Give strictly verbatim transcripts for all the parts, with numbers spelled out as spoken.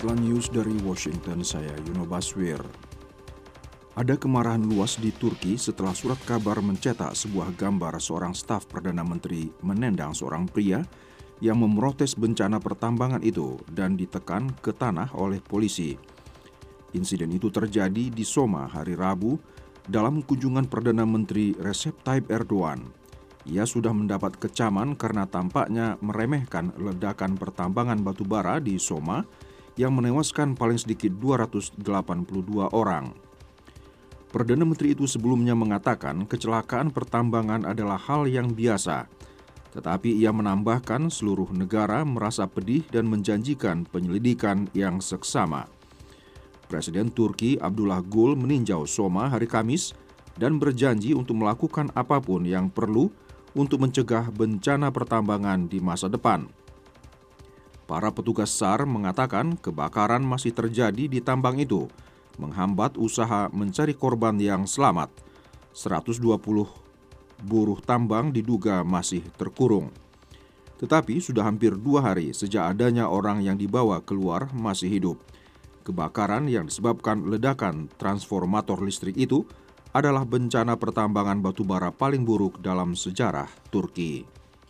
Headline News dari Washington, saya Yuno Baswir. Ada kemarahan luas di Turki setelah surat kabar mencetak sebuah gambar seorang staf Perdana Menteri menendang seorang pria yang memprotes bencana pertambangan itu dan ditekan ke tanah oleh polisi. Insiden itu terjadi di Soma hari Rabu dalam kunjungan Perdana Menteri Recep Tayyip Erdogan. Ia sudah mendapat kecaman karena tampaknya meremehkan ledakan pertambangan batu bara di Soma yang menewaskan paling sedikit dua ratus delapan puluh dua orang. Perdana Menteri itu sebelumnya mengatakan kecelakaan pertambangan adalah hal yang biasa, tetapi ia menambahkan seluruh negara merasa pedih dan menjanjikan penyelidikan yang seksama. Presiden Turki Abdullah Gül meninjau Soma hari Kamis dan berjanji untuk melakukan apapun yang perlu untuk mencegah bencana pertambangan di masa depan. Para petugas S A R mengatakan kebakaran masih terjadi di tambang itu, menghambat usaha mencari korban yang selamat. seratus dua puluh buruh tambang diduga masih terkurung. Tetapi sudah hampir dua hari sejak adanya orang yang dibawa keluar masih hidup. Kebakaran yang disebabkan ledakan transformator listrik itu adalah bencana pertambangan batu bara paling buruk dalam sejarah Turki.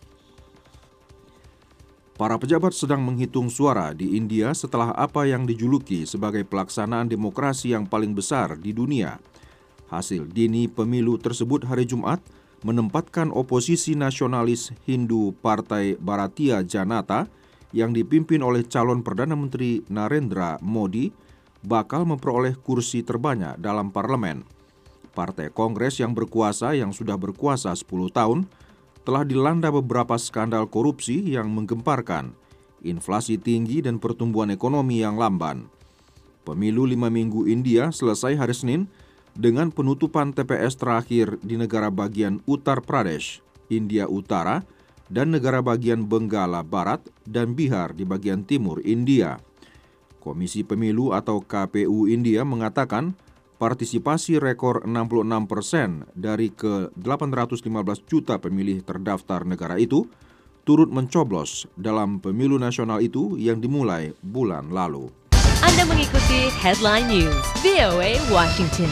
Para pejabat sedang menghitung suara di India setelah apa yang dijuluki sebagai pelaksanaan demokrasi yang paling besar di dunia. Hasil dini pemilu tersebut hari Jumat menempatkan oposisi nasionalis Hindu Partai Bharatiya Janata yang dipimpin oleh calon Perdana Menteri Narendra Modi bakal memperoleh kursi terbanyak dalam parlemen. Partai Kongres yang berkuasa yang sudah berkuasa sepuluh tahun telah dilanda beberapa skandal korupsi yang menggemparkan, inflasi tinggi dan pertumbuhan ekonomi yang lamban. Pemilu lima minggu India selesai hari Senin dengan penutupan T P S terakhir di negara bagian Uttar Pradesh, India Utara, dan negara bagian Benggala Barat dan Bihar di bagian timur India. Komisi Pemilu atau K P U India mengatakan partisipasi rekor enam puluh enam persen dari ke delapan ratus lima belas juta pemilih terdaftar negara itu turut mencoblos dalam pemilu nasional itu yang dimulai bulan lalu. Anda mengikuti Headline News V O A Washington.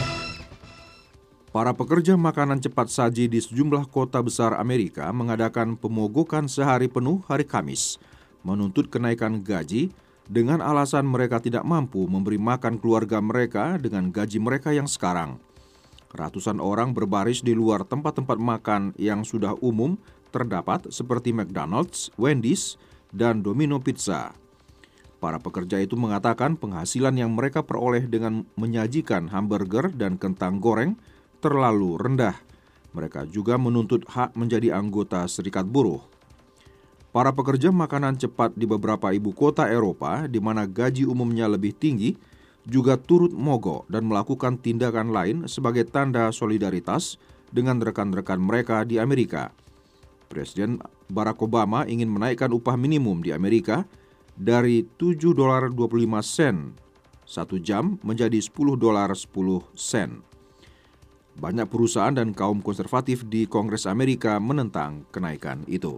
Para pekerja makanan cepat saji di sejumlah kota besar Amerika mengadakan pemogokan sehari penuh hari Kamis, menuntut kenaikan gaji dengan alasan mereka tidak mampu memberi makan keluarga mereka dengan gaji mereka yang sekarang. Ratusan orang berbaris di luar tempat-tempat makan yang sudah umum terdapat seperti McDonald's, Wendy's, dan Domino Pizza. Para pekerja itu mengatakan penghasilan yang mereka peroleh dengan menyajikan hamburger dan kentang goreng terlalu rendah. Mereka juga menuntut hak menjadi anggota serikat buruh. Para pekerja makanan cepat di beberapa ibu kota Eropa, di mana gaji umumnya lebih tinggi, juga turut mogok dan melakukan tindakan lain sebagai tanda solidaritas dengan rekan-rekan mereka di Amerika. Presiden Barack Obama ingin menaikkan upah minimum di Amerika dari tujuh dolar dua puluh lima sen satu jam menjadi sepuluh dolar sepuluh sen. Banyak perusahaan dan kaum konservatif di Kongres Amerika menentang kenaikan itu.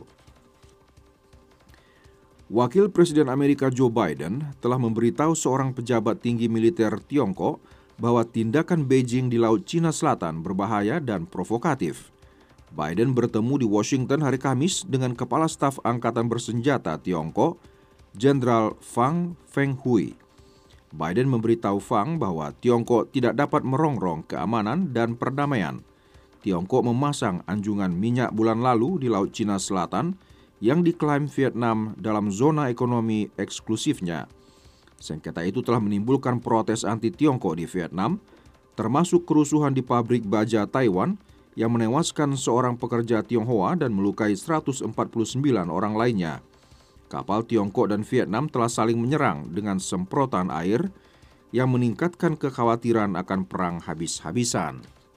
Wakil Presiden Amerika Joe Biden telah memberitahu seorang pejabat tinggi militer Tiongkok bahwa tindakan Beijing di Laut Cina Selatan berbahaya dan provokatif. Biden bertemu di Washington hari Kamis dengan Kepala Staf Angkatan Bersenjata Tiongkok, Jenderal Fang Fenghui. Biden memberitahu Fang bahwa Tiongkok tidak dapat merongrong keamanan dan perdamaian. Tiongkok memasang anjungan minyak bulan lalu di Laut Cina Selatan yang diklaim Vietnam dalam zona ekonomi eksklusifnya. Sengketa itu telah menimbulkan protes anti-Tiongkok di Vietnam, termasuk kerusuhan di pabrik baja Taiwan yang menewaskan seorang pekerja Tionghoa dan melukai seratus empat puluh sembilan orang lainnya. Kapal Tiongkok dan Vietnam telah saling menyerang dengan semprotan air yang meningkatkan kekhawatiran akan perang habis-habisan.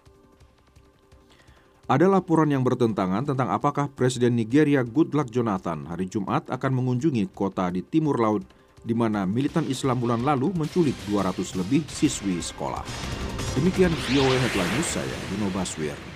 Ada laporan yang bertentangan tentang apakah Presiden Nigeria Goodluck Jonathan hari Jumat akan mengunjungi kota di timur laut di mana militan Islam bulan lalu menculik dua ratus lebih siswi sekolah. Demikian V O A Headline News, saya Yuno Baswir.